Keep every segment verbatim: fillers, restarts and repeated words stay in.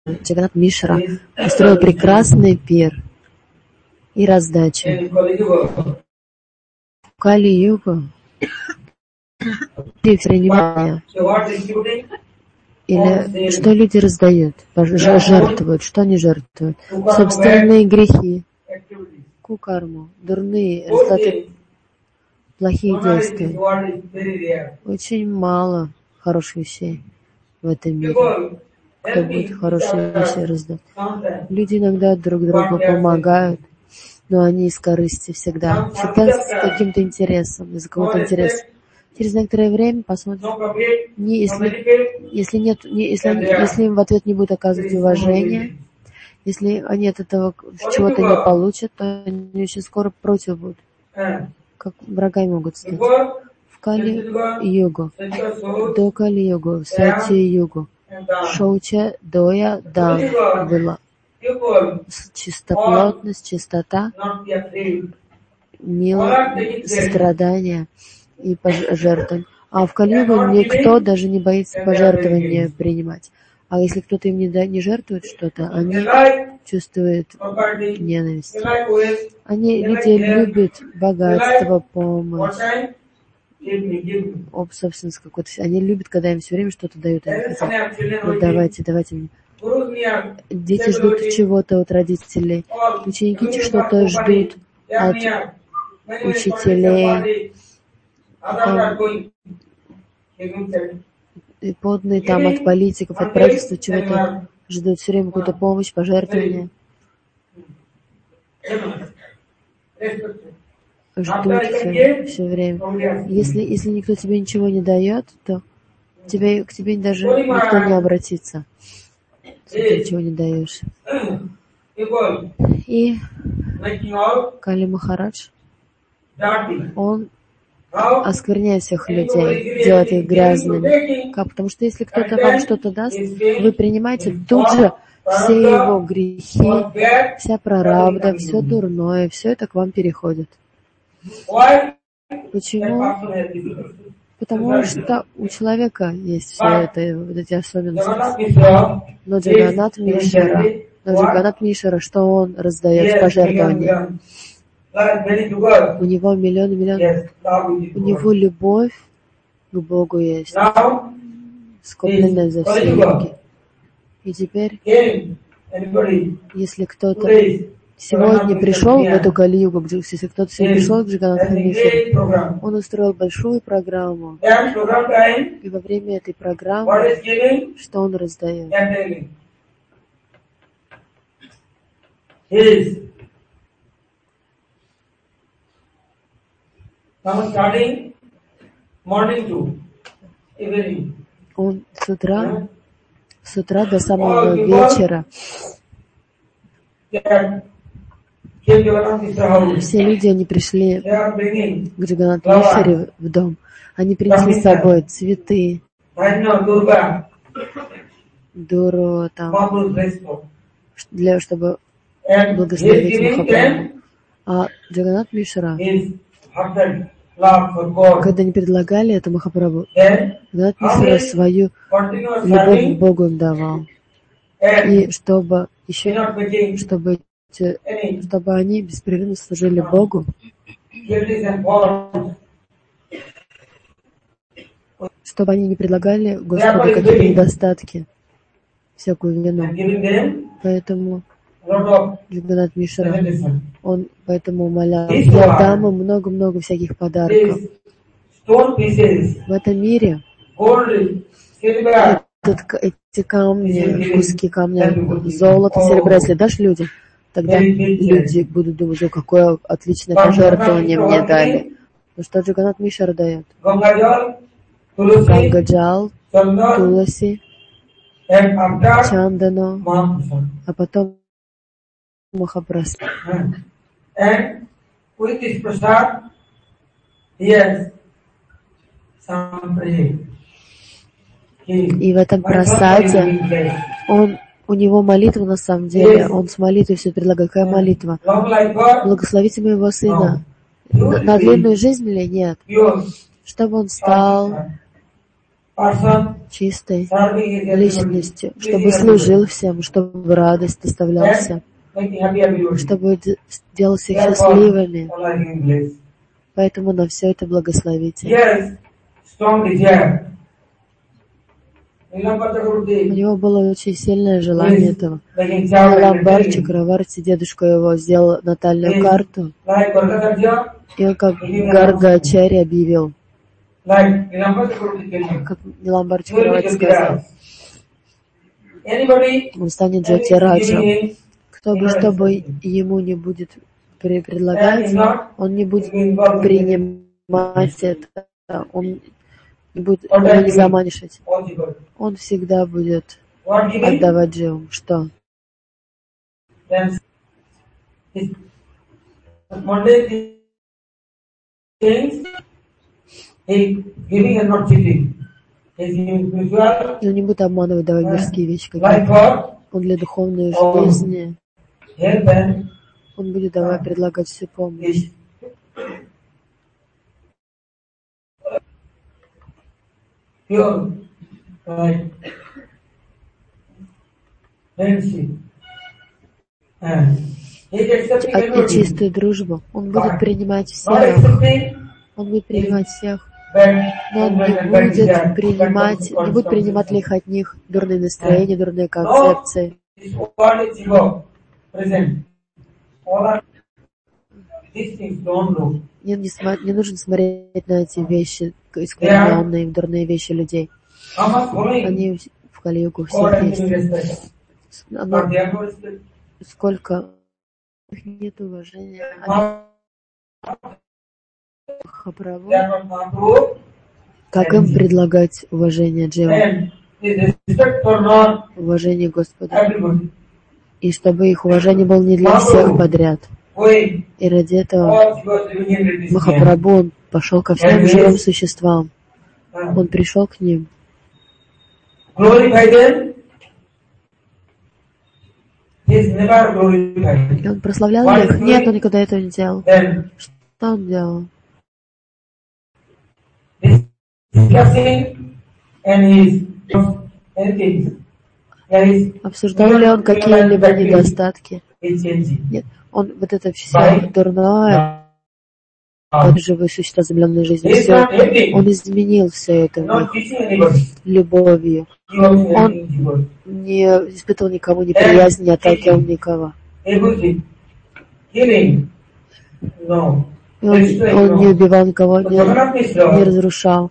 Джаганат Мишра устроил прекрасный пир и раздачу. В Кали-югу внимание. Или что люди раздают, жертвуют, что они жертвуют? Собственные грехи, кукарму, дурные результаты, плохие действия. Очень мало хороших вещей в этом мире. Кто будет хорошие вещи раздать? Люди иногда друг другу помогают, но они из корысти всегда, всегда с каким-то интересом, из-за какого-то интереса. Через некоторое время посмотрим, не, если, если, нет, не, если, они, если им в ответ не будут оказывать уважение, если они от этого чего-то не получат, то они очень скоро против будут, как врагами могут стать. В Кали-югу, до Кали-югу, в Сати-югу, Шоуча, Доя, Дан была. Чистоплотность, чистота, милость, сострадание и пожертвование. А в Кали-югу никто даже не боится пожертвования принимать. А если кто-то им не, да, не жертвует что-то, они чувствуют ненависть. Они, люди любят богатство, помощь, об собственность какой-то. Они любят, когда им все время что-то дают. Они хотят, ну, давайте, давайте мне. Дети ждут чего-то от родителей. Ученики что-то ждут от учителей. Там, и подные там от политиков, от правительства чего-то ждут. Все время какую-то помощь, пожертвования. Ждут все, все время. Если, если никто тебе ничего не дает, то тебе, к тебе даже никто не обратится. Ты ничего не даешь. И Кали Махарадж, он оскверняет всех людей, делает их грязными. Как? Потому что если кто-то вам что-то даст, вы принимаете тут же все его грехи, вся прарабдха, все дурное, все это к вам переходит. Почему? Потому что у человека есть все это, вот эти особенности. Но Джаганат Мишра, но Джаганат Мишра, что он раздает в пожертвовании? У него миллион, миллион, у него любовь к Богу есть, скопленная за все веки. И теперь, если кто-то сегодня пришел в эту Кали-югу, если кто-то сегодня пришел к Джаганатху Мишре, он устроил большую программу. И во время этой программы, что он раздает? Он с утра, с утра до самого вечера все люди, они пришли к Джаганату Мишре в дом. Они принесли с собой цветы, дуру, там, для, чтобы благословить Махапрабху. А Джаганат Мишра, когда они предлагали это Махапрабху, Джаганат Мишра свою любовь к Богу им давал. И чтобы еще, чтобы, чтобы они беспрерывно служили Богу, чтобы они не предлагали Господу какие-то недостатки, всякую вину. Поэтому Джаганат Мишра, он поэтому умолял: я дам им много-много всяких подарков. В этом мире этот, эти камни, куски камня, золото, серебро, если дашь людям, тогда люди будут думать: о, какое отличное пожертвование мне дали. Ну что Джаганат Мишра дает? Гангаджал, Туласи, Чандану, а потом Махапрасад. И в этом прасаде он, у него молитва на самом деле, он с молитвой все предлагает. Какая молитва? Благословите моего сына на, на длинную жизнь или нет? Чтобы он стал чистой личностью, чтобы служил всем, чтобы радость доставлял всем, чтобы делал всех счастливыми. Поэтому на все это благословите. У него было очень сильное желание этого. Ниламбар Чакраварти, дедушка его, сделал натальную карту, и он как Гаргачари объявил, как Ниламбар Чакраварти сказал, он станет Джатираджем. Кто бы что бы ему не будет предлагать, он не будет принимать это, он не будет его не заманивать. Он всегда будет отдавать дживам. Что? Он не будет обманывать, давать мирские вещи какие-то. Он для духовной жизни, он будет давать, предлагать всю помощь. Pure, right, friendship, и чистую дружбу. Он будет принимать всех, он будет принимать всех, но он не будет принимать, не будет принимать лих от них дурные настроения, дурные концепции. Не, не, см- не нужно смотреть на эти вещи, искривленные, дурные вещи людей. Они в Кали-югу всех есть. Но сколько их нет уважения. Махапрабху, как им предлагать уважение дживам? Уважение Господа. И чтобы их уважение было не для всех подряд. И ради этого Махапрабху, он пошел ко всем живым существам. Он пришел к ним. И он прославлял их? Нет, он никогда этого не делал. Что он делал? Обсуждал ли он какие-либо недостатки? Нет. Он вот это все дурное, вот живые существа земленной жизни, все, он изменил все это любовью. Он не испытывал никому неприязнь, не отталкивал никого. И он, он не убивал никого, не, не разрушал.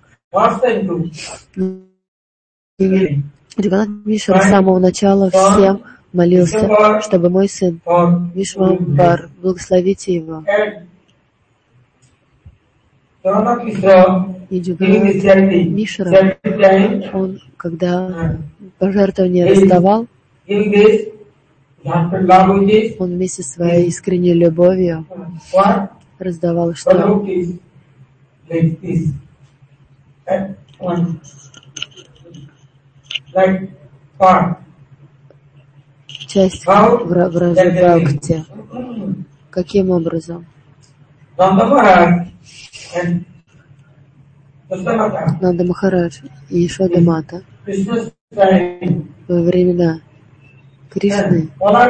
Джаганнат Мишра с самого начала всем молился, чтобы мой сын Вишвамбар, благословите его. И Джаганнат Мишра, он, когда пожертвования раздавал, он вместе со своей искренней любовью раздавал что? Часть в, в Раджа-бхакти. Каким образом? Нанда Махарадж и Ешода Мата во времена Кришны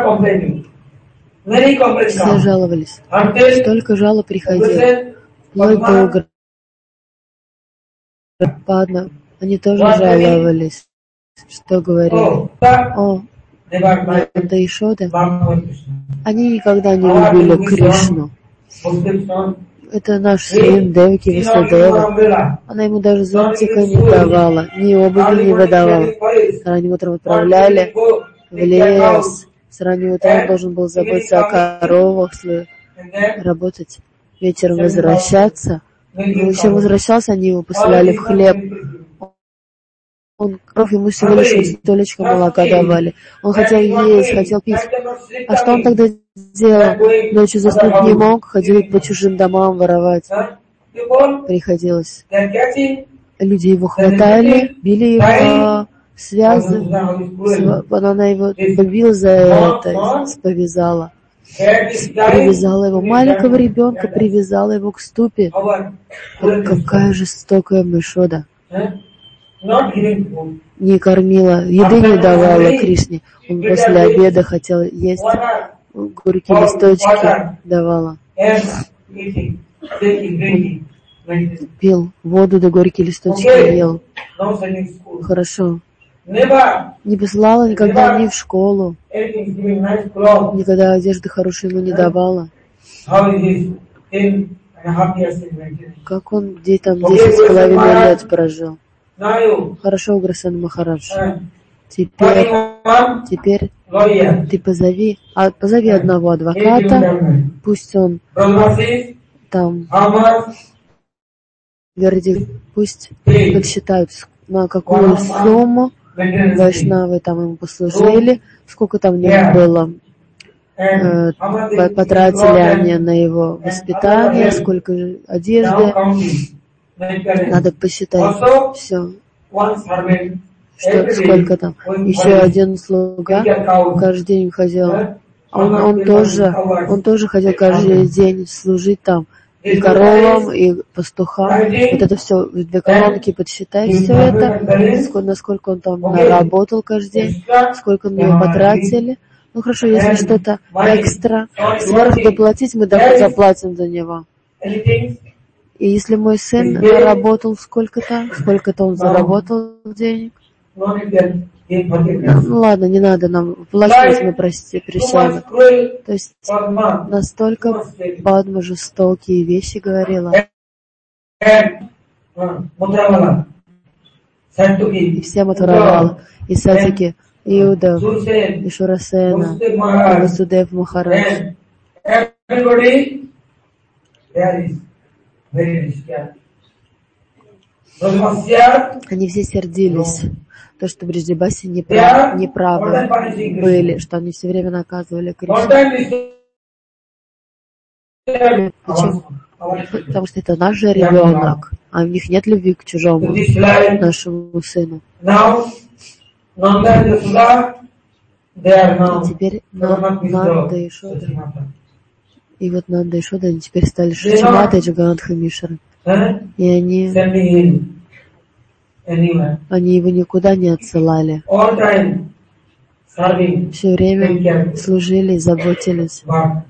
все жаловались. Столько жалоб приходило. Вплоть до Угрападна. Они тоже жаловались. Что говорили? О, Нанда и Ешода. Они никогда не любили Кришну. Это наш сын Деваки Васудева. Она ему даже зонтика не давала, ни обуви не выдавала. Ранним утром отправляли в лес. С раннего утра он должен был заботиться о коровах, работать, вечером возвращаться. Но еще возвращался, они его посылали в хлеб. Он, коров ему всего лишь столечко молока давали. Он хотел есть, хотел пить. А что он тогда делал? Ночью заснуть не мог, ходил по чужим домам воровать. Приходилось. Люди его хватали, били его, связывали. Она его побила за это, повязала. Привязала его, маленького ребенка, привязала его к ступе. Какая жестокая Ешода. not giving food. Не кормила, еды не давала Кришне. Он после обеда хотел есть, Water, горькие листочки давала. and eating, taking, drinking, medicine. Пил воду да горькие листочки Okay, ел. no sending school. Хорошо. Never, Не посылала никогда ни в школу, anything, giving nice clothes. никогда одежды хорошей ему не давала. How is this? Ten and a half years in meditation. Как он где там десять с половиной лет прожил. Now you, Хорошо, Уграсан Махарадж. uh, Теперь, one теперь lawyer, ты позови, а, позови одного eight адвоката, government. пусть он Brahma says, там how much вердикт, пусть pay подсчитают, с- на какую сумму maintenance fee. вайшнавы там ему послужили, сколько там у них было, э, And how much по- they потратили они and на его воспитание, сколько now одежды, counting. Maintenance. надо посчитать Also, все, one servant что, every day сколько там. going Еще for один слуга take care cow. каждый день ходил. Uh, Он, how он much тоже, hours. он тоже ходил каждый день служить там и This коровам, и пастухам. writing, Вот это все, в две колонки подсчитай все это, сколько, насколько он там наработал каждый день, extra, сколько на него потратили. Ну хорошо, если что-то экстра, сверх доплатить, мы доп- заплатим за него. anything, И если мой сын наработал сколько-то, сколько-то он заработал денег, no need that in ну, forgiveness. ну ладно, не надо нам власть, мы прости, Too прощаем. much cruel То есть Padma настолько Падма жестокие вещи говорила. and uh, Mudravana, И Santuki, всем отворовала. И Сатики, Иуда, Sursen, и Шурасена, Vasudeva и Maharaj, Васудев Махарадж. and everybody there is very risky. Brahmasya, Они все сердились. То, что Бриджибаси неправы, неправы были, что они все время наказывали Кришну. content is Почему? Потому что это наш же ребенок, а у них нет любви к to чужому, this life. нашему сыну. Now, Nanda and Yashoda, they are И now теперь Jagannath Нанда Mishra, и Шода. Sachimata. И вот Нанда и Шода, они теперь стали Шачимата и Джаганатха Мишра. Huh? И они, Sending him anywhere. они его никуда не отсылали. All time serving, Все время служили и заботились. but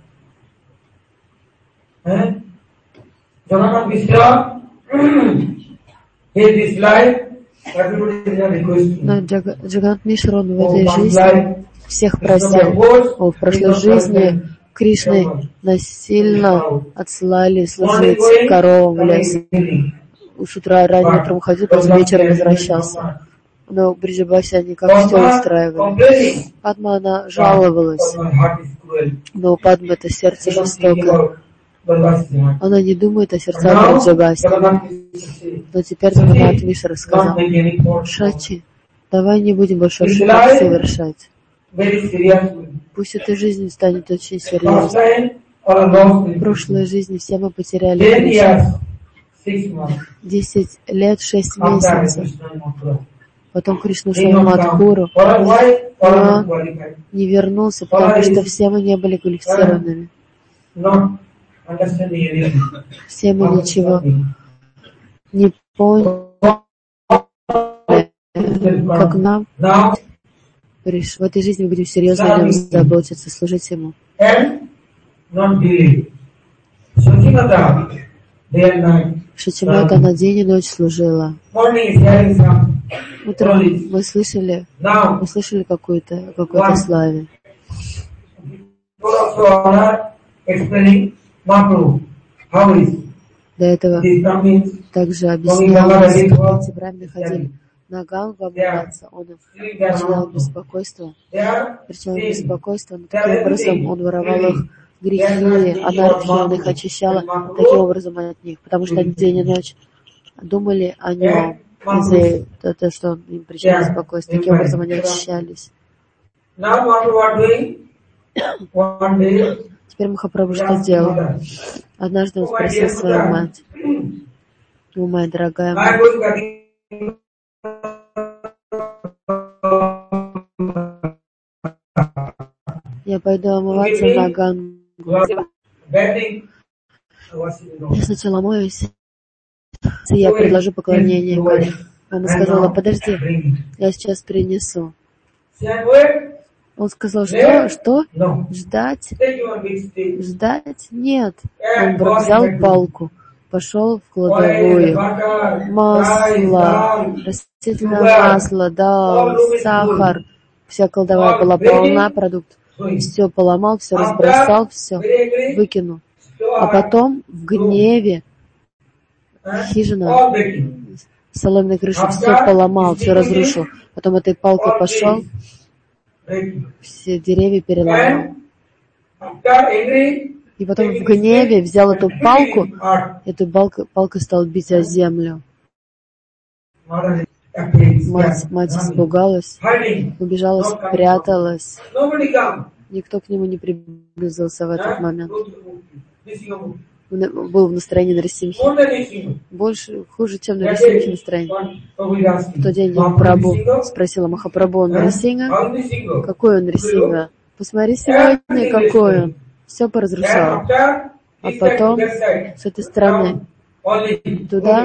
huh? Jagannath Mishra, in this life, everybody is a request. Но Джага- Джаганат Мишра, он в Oh, этой past жизни life, всех Krishna просил. was О, в прошлой жизни Кришны насильно отсылали служить коровам в лес. С утра ранее утром ходил, потом вечером возвращался. Но Бриджабаси они как все устраивали. Падма, она жаловалась, но у Падмы это сердце жестокое. Она не думает о сердцах Бриджабаси. Но теперь Джаганат Мишра сказал: Шачи, давай не будем больше ошибок совершать. Пусть эта жизнь станет очень серьезной. В прошлой жизни все мы потеряли Кришну. Десять лет, шесть месяцев. Потом Кришна ушел в Мадхуру, но не вернулся, потому что все мы не были квалифицированными. Все мы ничего не поняли, как нам. В этой жизни мы будем серьезно о нем заботиться, служить ему. Шачимата на день и ночь служила. Утром мы слышали, мы слышали какую-то, какое-то славе. До этого также объяснялось, как эти брамины ходили на Гангу обмываться, он причинял беспокойство, причинял беспокойство, но таким образом он воровал их грехи, анархи, он их очищал таким образом от них, потому что они день и ночь думали о нем, из-за того, что он им причинял беспокойство, таким образом они очищались. Теперь Махапрабху что сделал? Однажды он спросил свою мать: «Ну, моя дорогая мать, я пойду омываться на Гангу. Я сначала моюсь, и я предложу поклонение Горе. Мама сказала, подожди, я сейчас принесу. Он сказал, что? Что? Ждать? Ждать? Нет. Он взял палку, пошел в кладовую. Масло, растительное масло, дал, сахар. Вся кладовая была полна продуктов. Все поломал, все разбросал, все выкинул. А потом в гневе хижина, соломенной крыши, все поломал, все разрушил. Потом этой палкой пошел, все деревья переломал. И потом в гневе взял эту палку, эту палку, палкой стал бить о землю. Мать, мать испугалась, убежала, спряталась. Никто к нему не приблизился в этот момент. Он был в настроении Нарисимхи. Больше, хуже, чем Нарисимхи настроение. В тот день Прабху спросила Махапрабху Нарисинга, какой он Нарисинга. Посмотри сегодня, какой он. Все поразрушал. А потом с этой стороны туда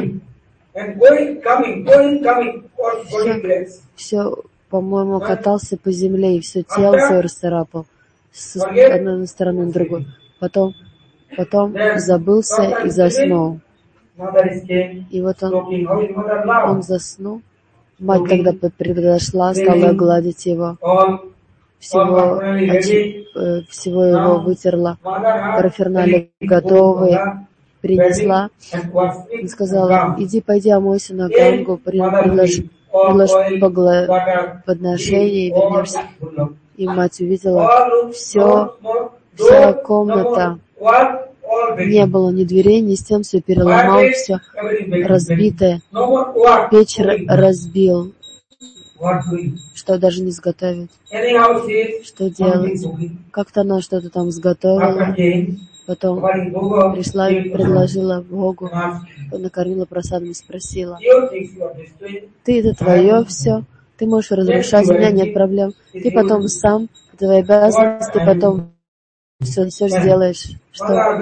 все, все, по-моему, катался по земле и все тело свое расцарапал с одной стороны на другую. Потом, потом забылся и заснул. И вот он, он заснул. Мать тогда подошла, стала гладить его. Всего, всего его вытерла. Параферналия готовые. Принесла и сказала, иди, пойди, омойся на Гангу, предложи, предложи подношение и вернешься. И мать увидела все, вся комната, не было ни дверей, ни стен, все переломал, все разбитое. Печь разбил, что даже не сготовить. Что делать? Как-то она что-то там сготовила. Потом пришла и предложила Богу, накормила просадом и спросила, ты это твое все, ты можешь разрушать, у меня нет проблем. Ты потом сам, твоя обязанность, ты потом все, все сделаешь. Что?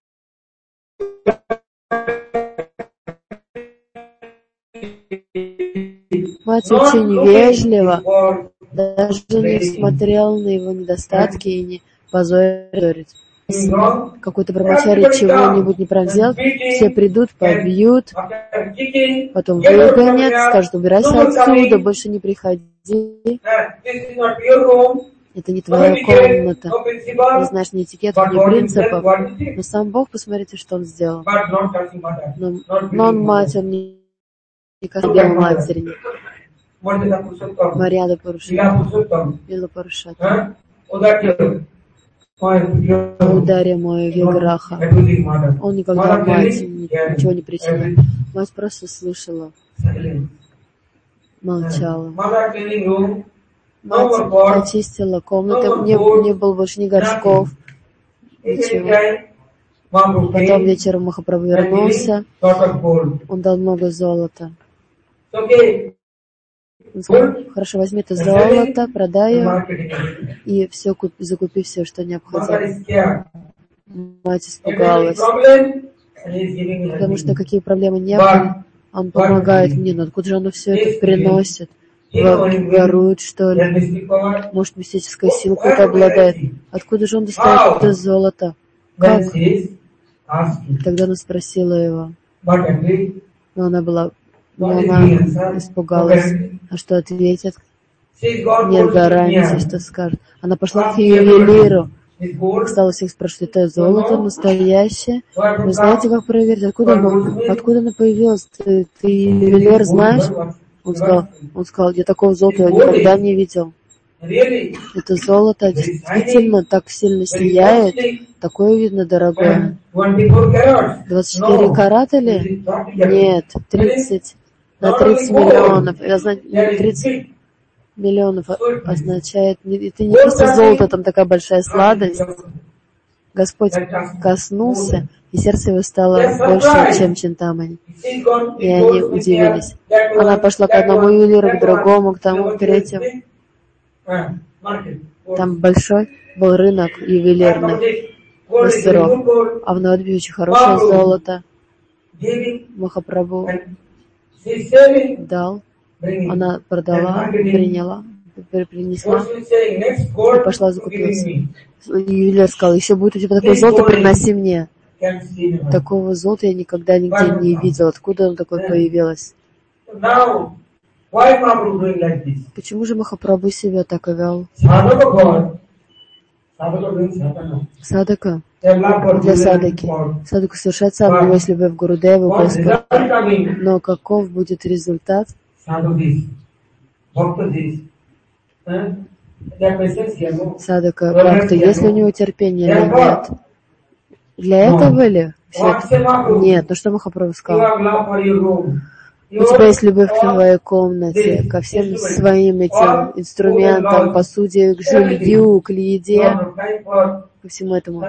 Мать очень вежливо, даже не смотрела на его недостатки и не позорить. Какой-то брамачари чего-нибудь неправильно сделал, все придут, побьют, потом выгонят, скажут, убирайся отсюда, больше не приходи. Это не твоя комната, не знаешь ни этикетов, ни принципов. Но сам Бог, посмотрите, что он сделал. Но, но он мать, он не, не касался матери. Марьяда Пурушата, Лила Пурушата. Ударе мой Виграха. Он никогда мать ничего не причинил. Мать просто слышала, молчала. Мать очистила комнату, не, не было больше ни горшков, ничего. Потом вечером Махапрабху вернулся, он дал много золота. Он сказал, хорошо, возьми это золото, продай его и все, закупи все, что необходимо. Мать испугалась, потому что какие проблемы не было, он помогает мне, но откуда же оно все это приносит? Ворует, что ли? Может, мистическая сила какой-то обладает? Откуда же он достает это золото? Как? Тогда она спросила его, но она была... Но она испугалась. А что ответит? Нет гарантии, что скажет. Она пошла к ювелиру. Стала всех спрашивать, это золото настоящее? Вы знаете, как проверить? Откуда оно, откуда оно появилось? Ты, ты ювелир знаешь? Он сказал, он сказал, я такого золота никогда не видел. Это золото действительно так сильно сияет. Такое, видно, дорогое. двадцать четыре карата ли? Нет, тридцать. На тридцать миллионов. Я знаю, тридцать миллионов означает, это не просто золото, там такая большая сладость. Господь коснулся, и сердце его стало больше, чем Чинтамани. И они удивились. Она пошла к одному ювелиру, к другому, к тому, к третьему. Там большой был рынок ювелирный, мастеров. А в Навадвипе очень хорошее золото. Махапрабху She's selling, дал, bringing. она продала, And marketing. приняла, при- принесла So she's saying, next и gold пошла to закупилась. giving me. Ювелир сказал, еще будет у тебя такое This золото, gold приноси мне. Can't see the money. Такого золота я никогда нигде не видел. Откуда оно такое появилось? So now, why Mahaprabhu doing like this? Почему же Махапрабху себя так и вел? Sadhaka God, sadhaka doing sadhana. Садака They have love for для Guru садаки. and for Садаку совершать садаку, у него есть любовь к Гурудеву, what Господу. result coming. Но каков будет результат? Sadhu this, bhakta this. Huh? That patience here, no? Садака Бхакта, есть ли у него терпение или нет? Для этого ли? Все это? Нет. Ну что Махапрабху You сказал? have love for your room. У тебя есть любовь к твоей комнате, ко всем своим этим инструментам, посуде, к жилью, к еде, ко всему этому.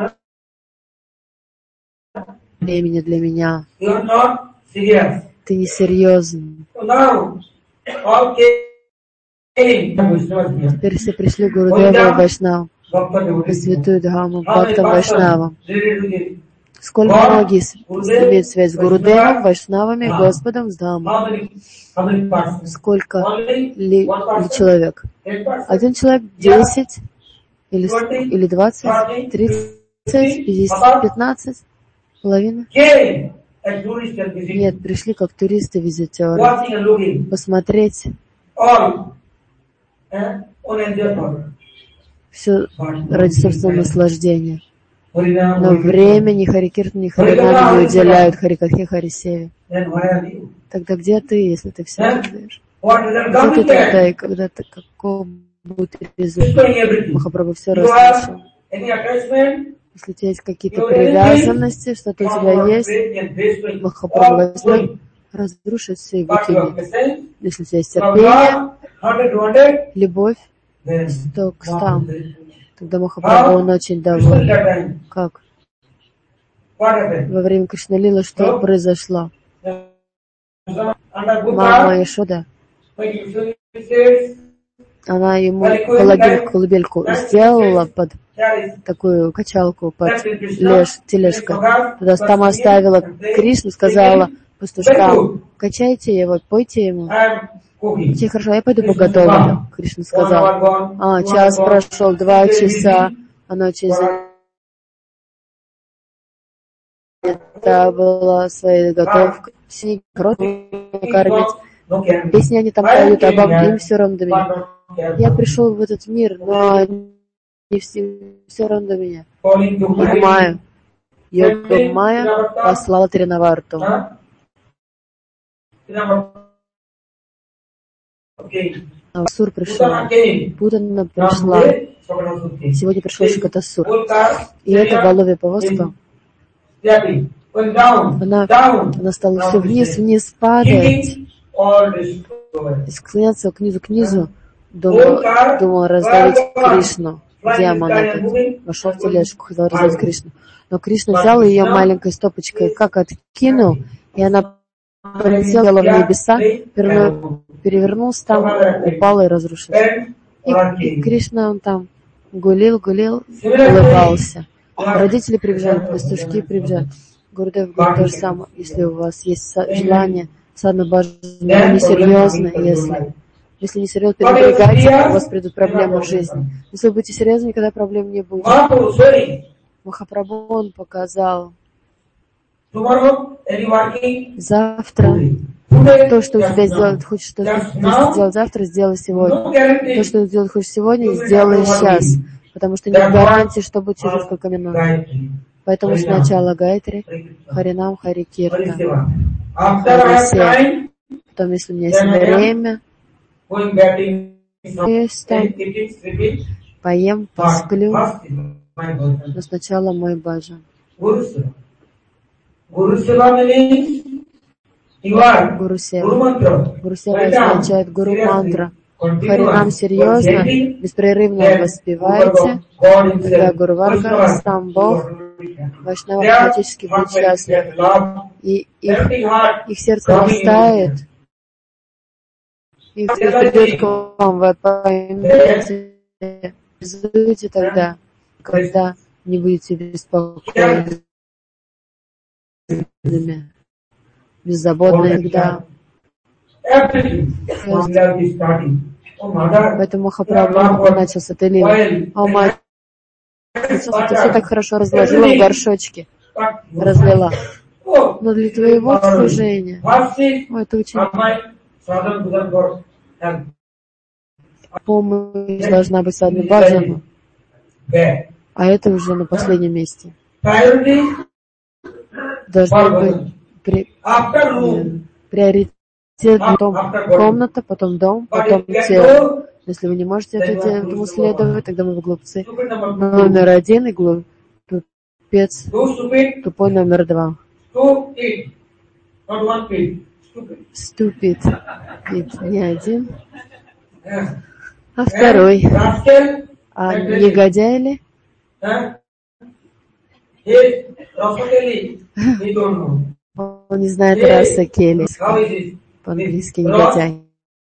Времени для меня. You are not serious. Ты не серьезен. So now, all came Vaishnavas here. Теперь все пришли Гурудеву и Вайшнав, Bhakta по devotees. святую Дхаму, How many Бхактам persons Вайшнавам. related to this? Сколько многие с- имеют связь с Гурудевом, Вайшнавами, Господом, с Дхамой. How many, how many persons? Сколько Only ли, one ли person? человек? Ten persons? Один человек, десять, или, с- или двадцать, тридцать, пятьдесят, пятнадцать, половина? Came as tourists and visitors, Нет, пришли как туристы-визитеры. watching and looking, Посмотреть all eh, on enjoy for. все ради собственного наслаждения. Harinam, Но Harinam. время ни Харикиртан, ни Харинам не уделяют Харикатхе, Харисеве. Then why are you? Тогда где ты, если ты все Eh? знаешь? What is that Где ты coming тогда there? и когда ты, каков будет результат? Destroying everything. Махапрабху все You разрушил. have any attachment? Если у тебя есть какие-то привязанности, что-то у тебя есть, Махапрабху возьмет, разрушит все его тени. Если у тебя есть терпение, любовь, сто к стам, тогда Махапрабху, он очень доволен. Как? Во время Кришналилы что произошло? Мама Ишода, она ему колыбельку, колыбельку сделала под такую качалку, под леж, тележкой. Туда там оставила Кришну, сказала пастушкам, качайте его, пойте ему. Все хорошо, я пойду поготовлю. Кришна сказал, а, час прошел, два часа, она очень занята была своей готовкой. Все корот накормить. Песни они там поют, обо мне, им все равно до меня. Я пришел в этот мир, но они все, все равно до меня. Йога Йога Майя послала Тринаварту. Асур пришла, Путана пришла, сегодня пришел Шакатасур. И эта Баловья повозка, она, она стала все вниз, вниз падать, и склоняться к низу, к низу, думал, думал раздавить Кришну. Где она опять? Вошел в тележку, хотел раздавить Кришну. Но Кришна взял ее маленькой стопочкой, как откинул, и она полетела в небеса, перевернулся там, упал и разрушился. И, и Кришна, он там гулил, гулил, улыбался. Родители прибежали, пастушки прибежали. Гурудев говорит то же самое. Если у вас есть желание, садхана баджана, несерьезно, если, если не серьезно перенапрягайте, у вас придут проблемы в жизни. Если вы будете серьезны, никогда проблем не будет. Махапрабху, он показал, завтра то, что у тебя сделать хочешь, что ты сделать завтра, сделай сегодня. То, что ты делать хочешь сегодня, сделай сейчас. Потому что нет гарантии, что будет через несколько минут. Поэтому сначала Гайатри, Харинам, Хари Киртан, Хари Сев. Потом, если у меня есть время, есть там, поем, посплю, но сначала мой баджан. Гуру Сева. Гуру Сева означает Гуру Мантра. Харинам серьезно, беспрерывно воспевайте, тогда Гуру Варга, сам Бог, Вайшнава автоматически будет счастлив. И их, их сердце растает, их придет к вам, вы поймете, реализуете тогда, когда не будете беспокойными, беззаботными, когда everything. Mangala is starting. Oh, mother, Поэтому Махапрабху начал с этой линии. О, мать, ты все так хорошо разложила в горшочке, разлила. Но для твоего служения, о, это очень... Помощь должна быть садхана баджана, а это уже на последнем месте. Должна быть при... приоритет, потом комната, потом дом, потом тело. Если вы не можете этому следовать, тогда мы глупцы. Номер один и глупец, тупой номер два. Ступид. Ведь не один, а второй. А негодяй ли? Он не знает раса Кели. По-английски негодяй.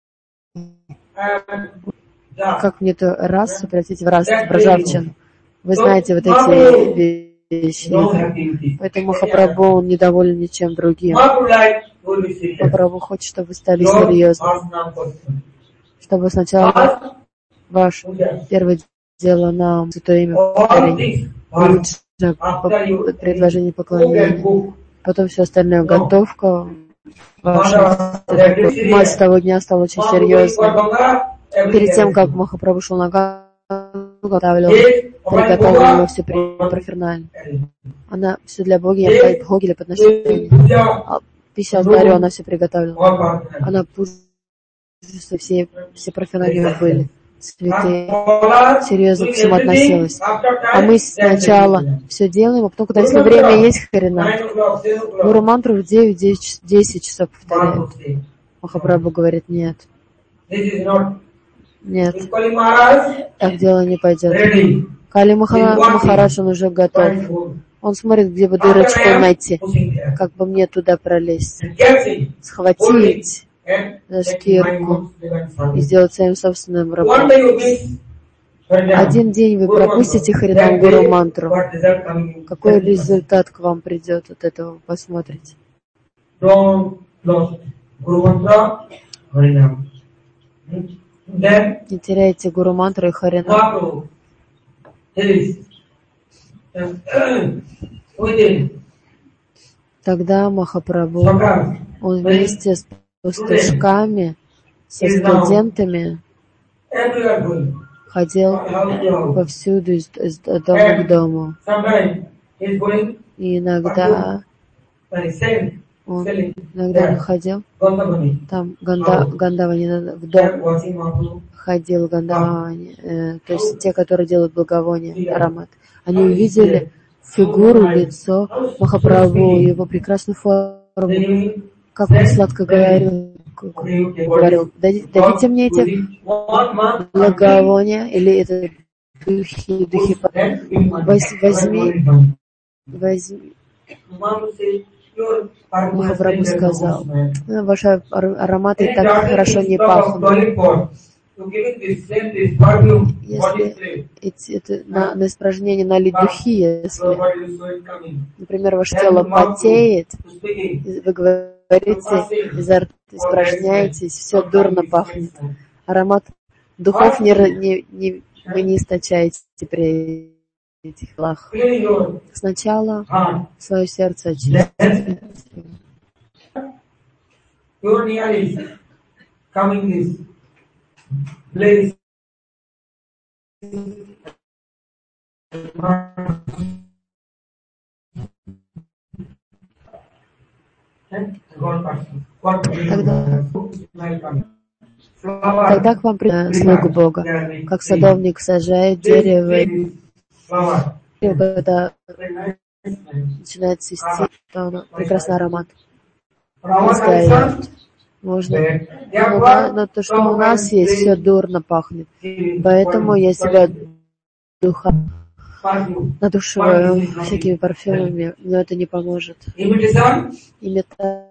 Как мне эту расу превратить в расу, в ржавчину? Вы знаете вот эти вещи. Поэтому Махапрабху, он недоволен ничем другим. Махапрабху хочет, чтобы вы стали серьезны. Чтобы сначала ваше первое дело нам святое имя повторить. Лучше предложение поклонения. Потом все остальное готовка. Ваша мать с того дня стала очень серьезной. Перед тем, как Махапрабху шел на Гангу, готовил, приготовил его все профернально. Она все для Боги, Боги для подношения. Пища алтарю она все приготовила. Она пусть все, все профернально были. Святые, серьезно к всему относилась. А мы сначала все делаем, а потом, когда если время есть, хрена. Гуру мантру в девять-десять часов повторяют. Махапрабху говорит, нет. Нет. Так дело не пойдет. Кали Махарадж, он уже готов. Он смотрит, где бы дырочку найти, как бы мне туда пролезть. Схватить за шкирку и сделать своим собственным рабом. Один день вы пропустите Харинам Гуру мантру. Какой результат к вам придет от этого, посмотрите. Не теряйте Гуру мантру и Харинам. Тогда Махапрабху, он вместе с пастушками, со студентами ходил повсюду из, из дома к дому. И иногда он, иногда он ходил, там Ганда, Гандавани в дом ходил, Гандавани, э, то есть те, которые делают благовоние, аромат. Они увидели фигуру, лицо Махапрабху, его прекрасную форму, как он сладко говорил, говорил, дадите мне эти благовония, или это духи, духи, возьми, возьми. Махапрабху сказал, ваши ароматы так хорошо не пахнут. Если эти, это, на, на испражнение налить духи, если, например, ваше тело потеет, вы говорите, изо рта испражняетесь, все дурно пахнет. Аромат духов не, не, не, вы не источаете при этих делах. Сначала свое сердце очистите. Place. Тогда, тогда к вам придет слуга Бога, как садовник сажает дерево, когда начинает цвести, то оно прекрасный аромат. Разгорает. Можно, но, да, но то, что у нас есть, все дурно пахнет. Поэтому я себя духа надушиваю всякими парфюмами, но это не поможет. Имитация.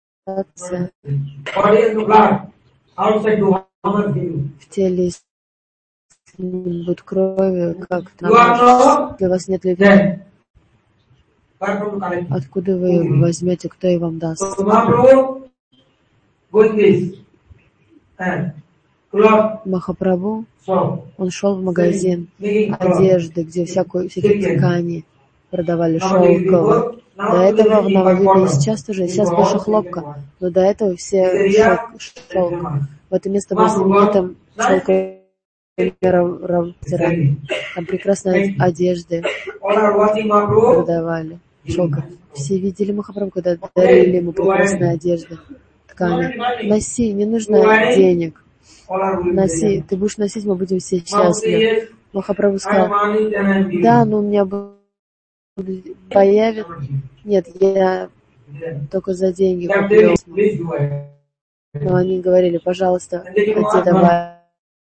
В теле будет крови, как там. Для вас нет любви. Откуда вы возьмете, кто и вам даст? Махапрабху, он шел в магазин одежды, где всякую, всякие ткани продавали, шелковые. До этого в Навадвипе сейчас тоже, сейчас больше хлопка, но до этого все шелк, шелк. В это место было знаменитым шелковым равтером. Там прекрасные одежды продавали, шелк. Все видели Махапрабху, когда дарили ему прекрасные одежды, ткани. Носи, не нужно денег. Носи, ты будешь носить, мы будем все счастливы. Махапрабху сказал, да, но у меня появится. Нет, я только за деньги куплю. Но они говорили, пожалуйста, хотите, давай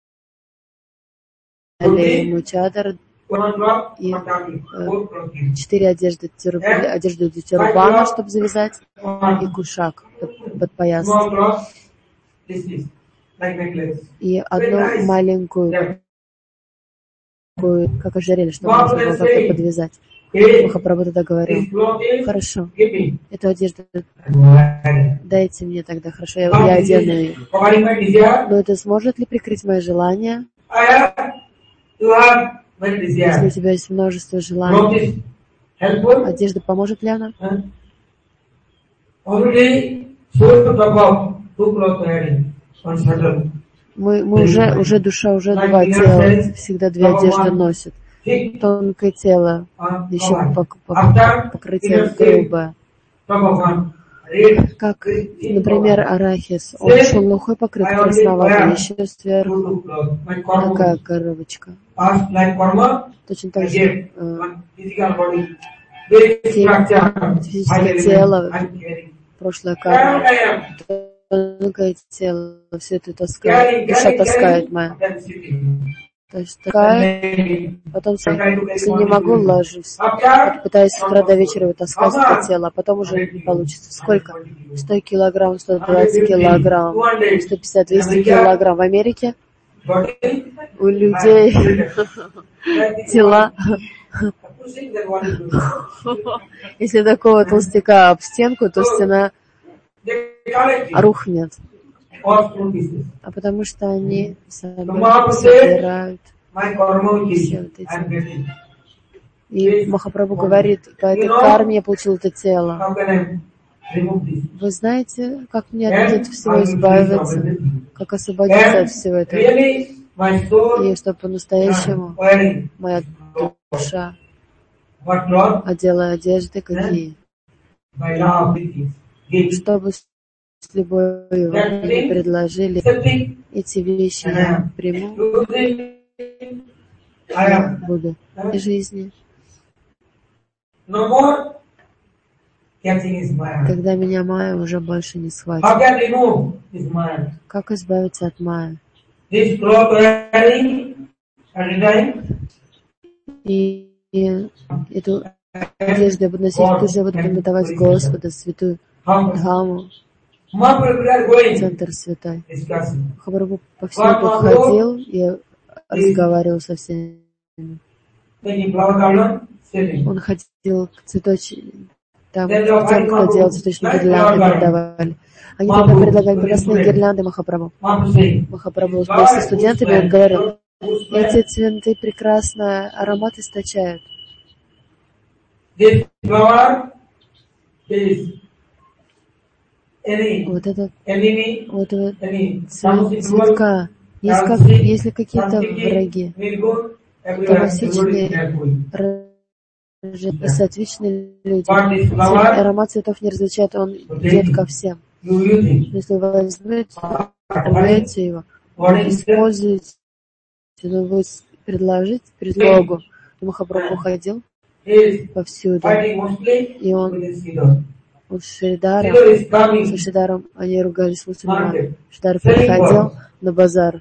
ему чадр и э, четыре одежды, тиру, одежду для тирубана, чтобы завязать, и кушак под, под пояс. И одну маленькую, как ожерелье, чтобы можно было как-то подвязать. Махапрабху тогда говорил, хорошо, эту одежду дайте мне тогда, хорошо, я, я одену ее. Но это сможет ли прикрыть мое желание? Если у тебя есть множество желаний, одежда поможет ли она? Мы, мы уже, уже душа, уже два тела, всегда две одежды носит. Тонкое тело, еще покрытие грубое. Как, например, арахис. Он шелухой покрыт красноватым, еще сверху такая коробочка. Точно так же э, физическое тело, прошлое карма, тонкое тело, все это таскает, душа таскает моя. То есть такая, потом, если не могу, ложусь. Пытаюсь с утра до вечера его таскать это тело, а потом уже не получится. Сколько? сто килограмм, сто двадцать килограмм, сто пятьдесят, двести килограмм. В Америке у людей тела. Если такого толстяка об стенку, то стена рухнет. А потому что они собирают все вот эти. И Махапрабху говорит, по этой карме я получил это тело. Вы знаете, как мне от этого всего избавиться? Как освободиться от всего этого? И чтобы по-настоящему моя душа одела одежды какие? Чтобы с любовью мне предложили эти вещи, я приму, я буду в жизни. Когда меня майя уже больше не схватит. Как избавиться от майя? И, и эту одежду я буду носить, тут же я буду памятовать Господа, святую Дхаму, центр святой. Махапрабху повсюду ходил и разговаривал со всеми. Он ходил к цветочным, там, к тем, кто делал цветочные гирлянды, продавали. Они тогда предлагали прекрасные гирлянды Махапрабху. Махапрабху с студентами, он говорил, эти цветы прекрасно аромат источают. Вот этот, вот этот цвет, цветка, есть как, если какие-то враги, токсичные, соответствующие люди. Аромат цветов не различает, он идет ко всем. Если вы возьмете, возьмете его, используете, но вы предложите предлогу. Махапрабху ходил повсюду, и он с Шридаром, с Шридаром они ругались с мусульманами. Шридар приходил на базар,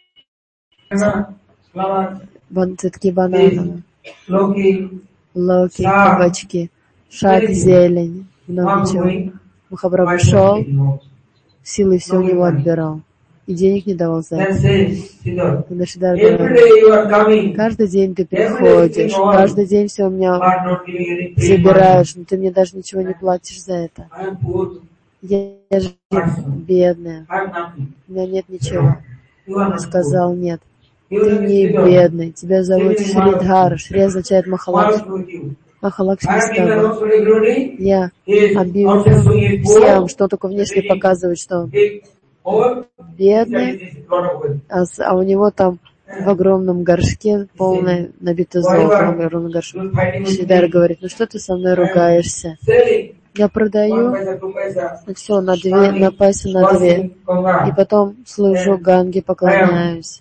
цветки бананов, локи, кабачки, шаг, зелень, много чего. Махапрабху шел, силой все у него отбирал. И денег не давал за это. Когда Шридар говорил, каждый день ты приходишь, каждый день все у меня забираешь, но ты мне даже ничего не платишь за это. Я, я же бедная, у меня нет ничего. Он сказал, нет, ты не бедный, тебя зовут Шридхар. Шри означает Махалакшми. Махалакшми с тобой. Я объявлю всем, что только внешне показывает, что он бедный, а, а у него там в огромном горшке полное набито золото, в огромном горшке. Шридар говорит, ну что ты со мной ругаешься? Я продаю все на две, на пайсы на две, и потом служу Ганге, поклоняюсь.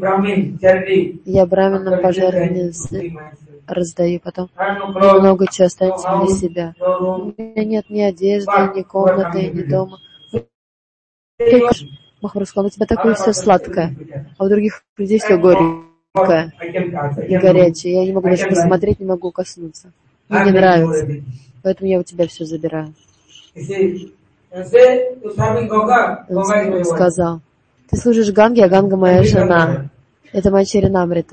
Я браминам пожертвования раздаю, потом немного чего останется для себя. У меня нет ни одежды, ни комнаты, ни дома. Махапрабху сказал, у тебя такое все сладкое, а у других людей все горькое и горячее. Я не могу даже посмотреть, не могу коснуться. Мне не нравится. Поэтому я у тебя все забираю. Он сказал, ты служишь Ганге, а Ганга моя жена. Это моя Чаринамрита.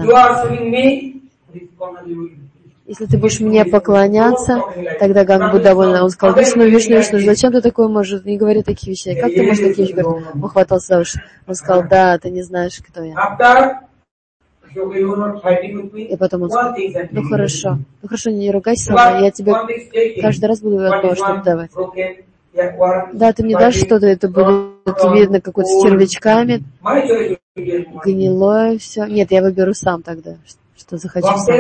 Если ты будешь мне поклоняться, тогда Ганга будет довольна. Он сказал, Вишну, Вишну, Вишну, зачем ты такое можешь? Не говори такие вещи. Как ты можешь такие вещи говорить? Он хватался за уши. Он сказал, да, ты не знаешь, кто я. И потом он сказал, ну хорошо, ну хорошо, не ругайся со мной, я тебе каждый раз буду одно что-то давать. Да, ты мне дашь что-то, это будет видно какой-то с червячками, гнилое все. Нет, я выберу сам тогда, что захочу сам.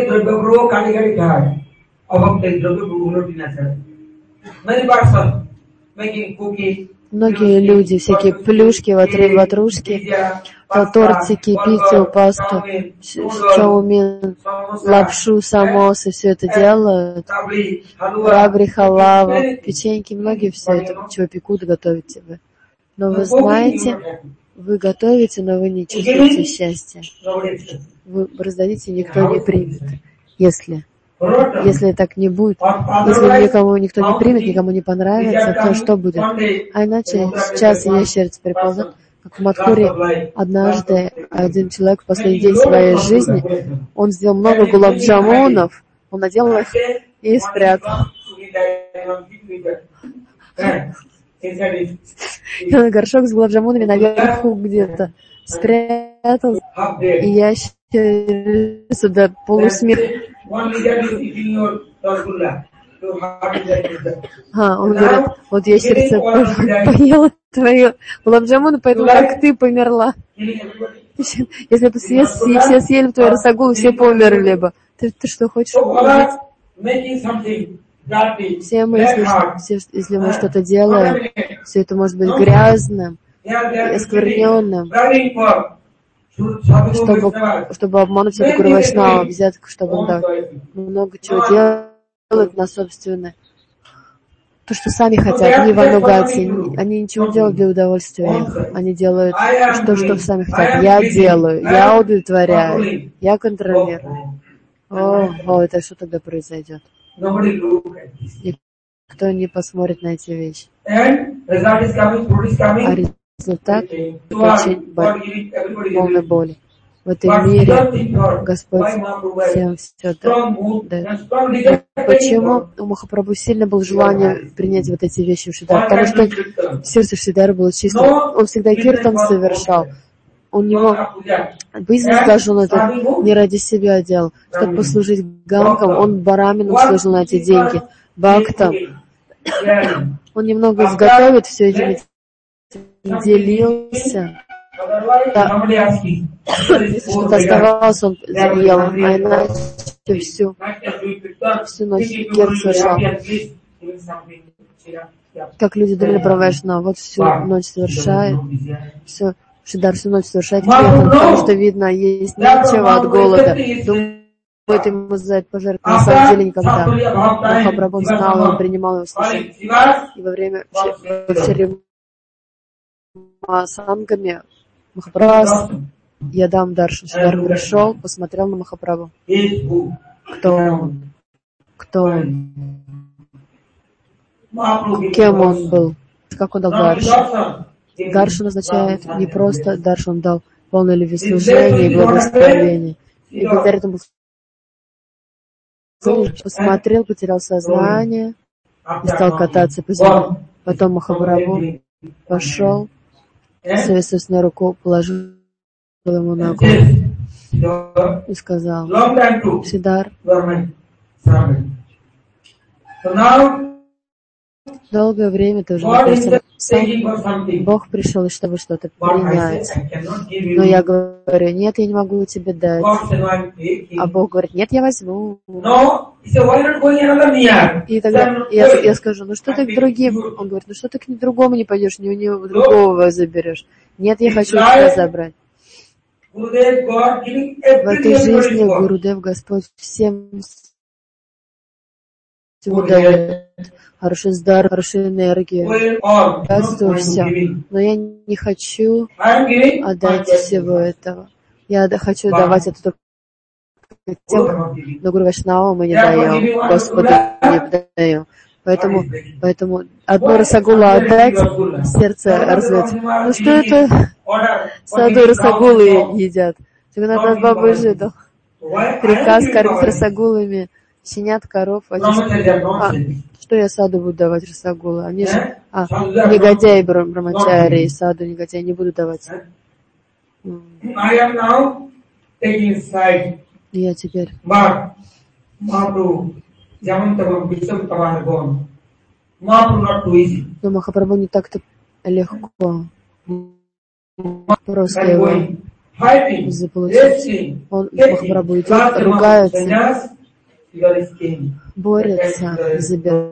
Многие люди, всякие плюшки, ватрушки, тортики, пиццу, пасту, чаумин, лапшу, самосы, все это делают. Рабри, халава, печеньки, многие все это, чего пекут, готовят тебе. Но вы знаете, вы готовите, но вы не чувствуете счастья. Вы раздадите, никто не примет. Если... Если так не будет, если никому никто не примет, никому не понравится, то что будет? А иначе сейчас ящерица приползет, как в Мадхуре. Однажды один человек в последний день своей жизни, он сделал много гулаб-джамунов, он надел их и спрятал. Горшок с гулаб-джамунами наверху где-то спрятал, и ящерица до полусмерти. А, он говорит, вот ящерица поела твою гулаб-джамуну, поэтому как ты померла. Если бы все, все съели твою расагулу, все померли бы. Ты, ты что, хочешь умереть? Все мы, если, все, если мы что-то делаем, все это может быть грязным, оскверненным. Чтобы, чтобы обмануть эту Гуру Вайшнава, взятку, чтобы он дал много чего делать на собственное. То, что сами хотят, не ванугаться, они ничего делают для удовольствия их. Они делают то, что сами хотят. Я делаю, я удовлетворяю, я контролирую. О, о, это что тогда произойдет? Никто не посмотрит на эти вещи. А результат очень полной боли. В этом мире Господь всем все дает. Почему у Махапрабху сильно было желание принять вот эти вещи в Шридар? Потому что сердце Шридара было чистым. Он всегда киртан совершал. У него бизнес даже он это не ради себя делал. Чтобы послужить ганкам, он барамином служил на эти деньги. Бхактам. Он немного изготовит все эти делился. Да. Если что-то оставалось, он ел, а иначе всю, всю ночь кир совершал. Как люди думали про Вайшнава, вот всю ночь совершает, все, Шридар всю ночь совершает киртан, потому что видно, есть ничего от голода. Думает, ему за это пожертвовать, на самом деле никогда. Махапрабху знал, он принимал его служение. И во время Шри Сангами Махапрабху, я дам даршан. Шридар пришел, посмотрел на Махапрабху. Кто он? Кто он? Кем он был? Как он дал даршан? Даршан означает не просто даршан, он дал полное любви, служение и благословение. И благодаря этому посмотрел, потерял сознание и стал кататься по земле. Потом Махапрабху пошел, свою собственную руку положил ему на голову и сказал: Сидар, долгое время ты уже находишься сам. Бог пришел, чтобы что-то принять. Но я говорю: нет, я не могу тебе дать. А Бог говорит: нет, я возьму. И тогда я, я скажу: ну что ты к другим? Он говорит: ну что ты к другому не пойдешь, не у него другого заберешь. Нет, я хочу тебя забрать. В этой жизни Гурудев Господь всем всего дает. Хороший здар, хорошую энергию, богатство, все. Но я не хочу отдать всего этого. Я хочу давать это только тем, но Гуру Вайшнава мы не даем, Господу не даем. Поэтому, поэтому одно расагула отдать, сердце развить. Ну что это? Саду расагулы едят. Джаганнат Баба жидал. Приказ кормить расагулами щенят, коров. А, что я саду буду давать расагулы? Они же, а, негодяи Брамачари и саду негодяи не буду давать. Я теперь. Но Махапрабху не так-то легко. Просто его заполучить. Он, Махапрабху идет, ругается, борется, забирает.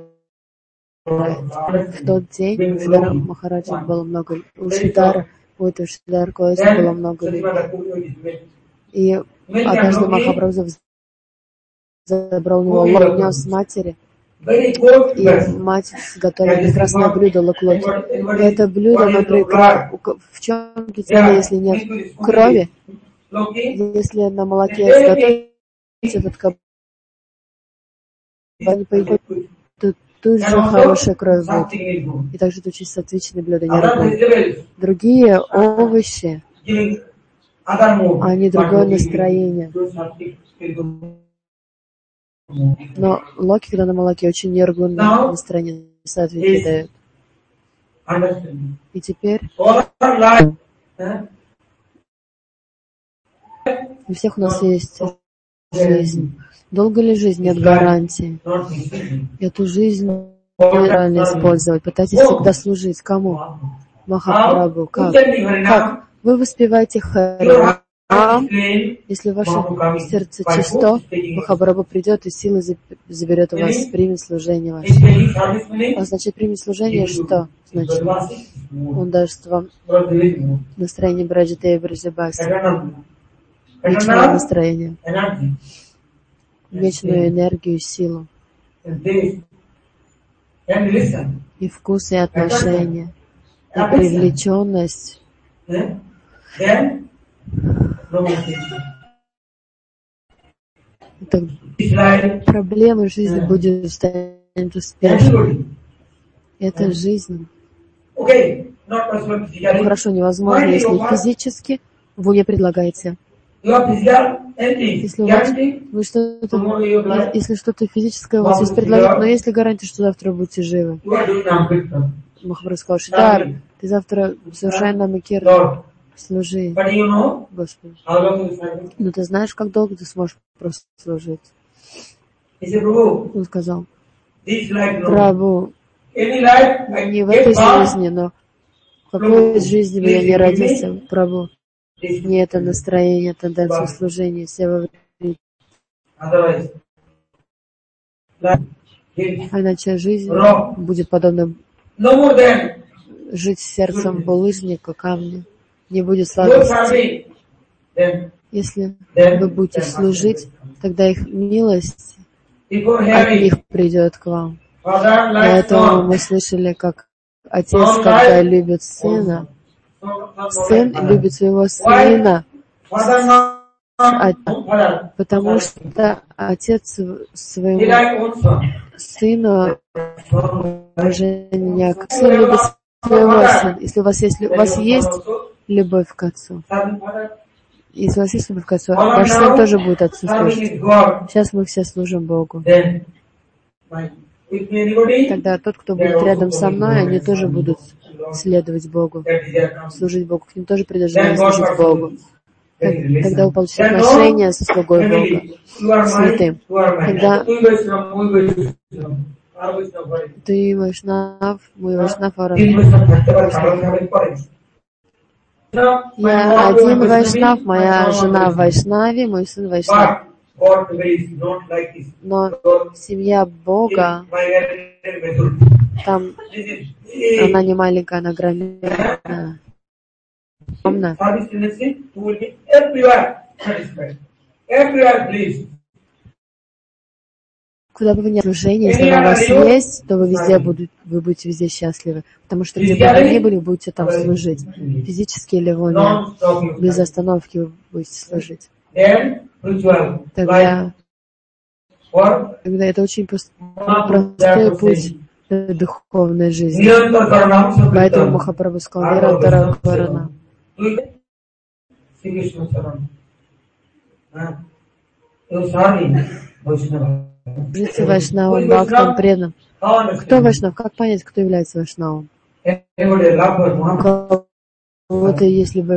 В тот день Сидара Махараджа было много, у Шидара, у этого Шидара Колеса было много людей. И однажды Махапрабху забрал у него лотнёс матери, и мать готовила прекрасное блюдо локлоки. И это блюдо, оно прекрасно. В чем цель, если нет крови? Если на молоке изготовить этот кабан, не пойдет, то тут же хорошая кровь будет. И также это очень сатвичное блюдо, не рагу. Другие овощи, они другое настроение. Но локи, когда на молоке, очень нервное настроение, сатвики дают. И теперь у всех у нас есть жизнь. Долго ли жизнь? Нет гарантии. Эту жизнь правильно использовать. Пытайтесь всегда служить. Кому? Махапрабху. Как? Как? Вы воспеваете Харинам. Если ваше сердце чисто, Махапрабху придет и силой заберет у вас, примет служение ваше. А значит, примет служение что? Значит, он даст вам настроение Браджите и Браджабаси. Вечное настроение. Вечную энергию, силу. И вкус, и отношения. И привлеченность. Это проблема жизни будет станет успешной. Это жизнь. Ну, хорошо, невозможно, если физически вы не предлагаете. Если у вас вы что-то, если что-то физическое у вас есть предложить, но есть ли гарантия, что завтра вы будете живы? Махапрабху сказал: Шидар, ты завтра совершенно намакир. Служи, Господи. Но ты знаешь, как долго ты сможешь просто служить? Он сказал: Прабху, не в этой жизни, но в какой из жизни бы я не родился, Прабху, не это настроение, тенденция служения, все во время. А иначе жизнь будет подобна жить сердцем булыжника, камня. Не будет сладости. Если вы будете служить, тогда их милость от них придет к вам. Поэтому мы слышали, как отец, когда любит сына, сын любит своего сына, потому что отец своему сыну уважение, как сын любит своего сына. Если у вас есть, у вас есть любовь к отцу. Если у вас есть любовь к отцу, ваш сын тоже будет отцу служить. Сейчас мы все служим Богу. with me anybody, тогда тот, кто they are будет also рядом со following мной, God они and тоже serving будут God. следовать Богу, That is their account. служить Богу. К ним тоже придет Then желание God служить Богу. personally very Тогда вы relation. получите Then отношения no со слугой Бога, family. You are mine, святым. you are mine. Тогда Tu Vaishnava, мы Vaishnava. Our Vaishnava. ты Вайшнав, мой Вайшнав, а तीन Vaishnava থাকতে পারে, Вайшнав. কারণ ভাবে পড়ে। Я один Вайшнав, моя жена в Вайшнаве, мой сын Вайшнав. But God is not like this. Но семья Бога, там она не маленькая, она громадная. Огромная. Service tendency, you will be everywhere satisfied. Everywhere pleased. Куда бы вы ни служили, если она у вас есть, то вы везде будете, вы будете везде счастливы. Потому что где бы вы ни были, вы будете там служить. Физически или в уме. Без остановки вы будете служить. Тогда, тогда это очень простой путь духовной жизни. Поэтому Махапрабху сказал: Нирантара Карана. Служите Вайшнавам, Бхактам, преданным. Кто Вайшнав? Как понять, кто является Вайшнавом? У кого-то, если бы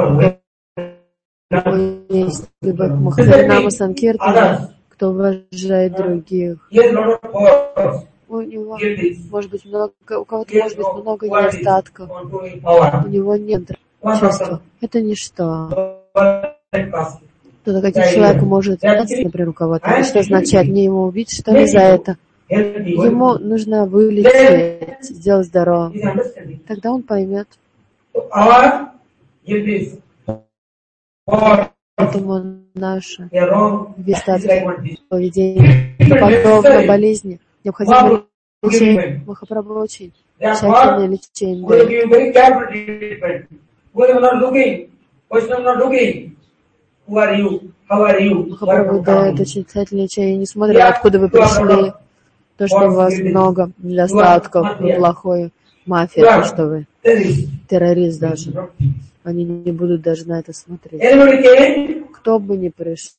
если бы Махаринама Санкиртана, кто уважает других, у него может быть много, у кого-то может быть много недостатков, у него нет чувства. Это ничто. Кто-то каким человеком может остаться, например, у кого-то. Это что означает? Мне ему убить, что ли, за это? Ему нужно вылечить, сделать здоровым. Тогда он поймет. Поэтому наше недостатки поведения подобно болезни. Необходимо лечение. Махапрабху очень тщательное лечение дает. Махапрабху дает очень тщательное лечение. Не смотрит, откуда вы пришли. То, что у вас много недостатков, вы плохой мафия, то, что вы террорист даже. Они не будут даже на это смотреть. Кто бы ни пришел,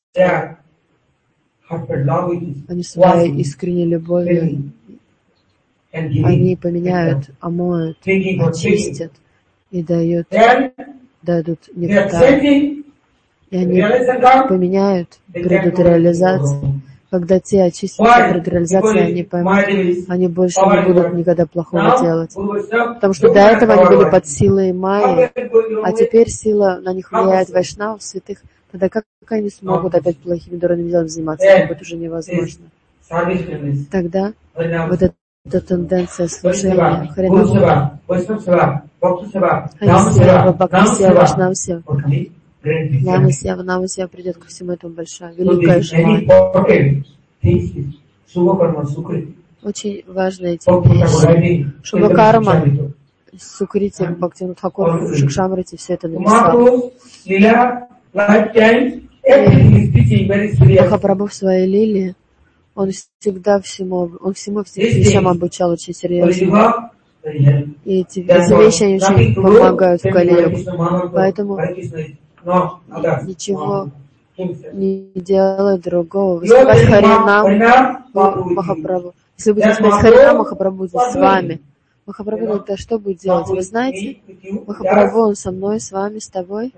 они своей искренней любовью, они поменяют, омоют, очистят и дают, дадут нектар. И они поменяют, придут реализации. Когда те очистятся, придут реализации, они поймут, они больше не будут никогда плохого делать. Потому что до этого они были под силой майи, а теперь сила на них влияет вайшнав, святых. Тогда как они смогут опять плохими дурными делами заниматься? Это будет уже невозможно. Тогда вот эта тенденция служения Харинама, Харисева, Бхакти-сева, Вайшнава-сева, Лама-сева, Нама-сева, придет ко всему этому большое, великое желание. Очень важные эти вещи. Шубхакарма, Сукрити, Бхактивинод Тхакур, Шикшамрити, все это написал. Махапрабху в своей лиле, он всегда всему, он всему всем вещам обучал очень серьезно. И эти вещи они очень помогают в Кали-югу. Поэтому ничего не делай другого. Выступать Харинам, Махапрабху. Если вы будете выступать Харинам, Махапрабху будет с вами. Махапрабху тогда что будет делать? Вы знаете? Махапрабху, он со мной, с вами, с тобой.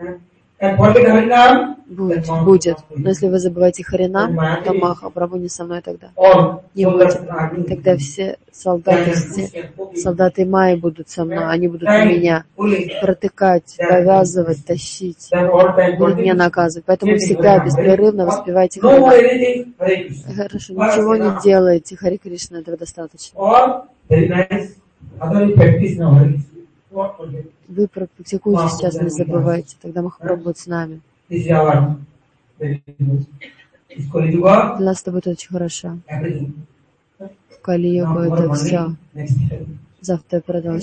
Будет, будет. Но если вы забываете Харинам, то Махапрабху не со мной тогда. Не будет. Тогда все солдаты, все солдаты Майи будут со мной, они будут меня протыкать, повязывать, тащить, будут меня наказывать. Поэтому всегда беспрерывно воспевайте Харинам. Хорошо, ничего не делайте, Хари Кришна, этого достаточно. Вы практикуете сейчас, не забывайте, тогда Махапрабху будет с нами. Для нас это будет очень хорошо. В Кали-югу это все. Завтра продолжим.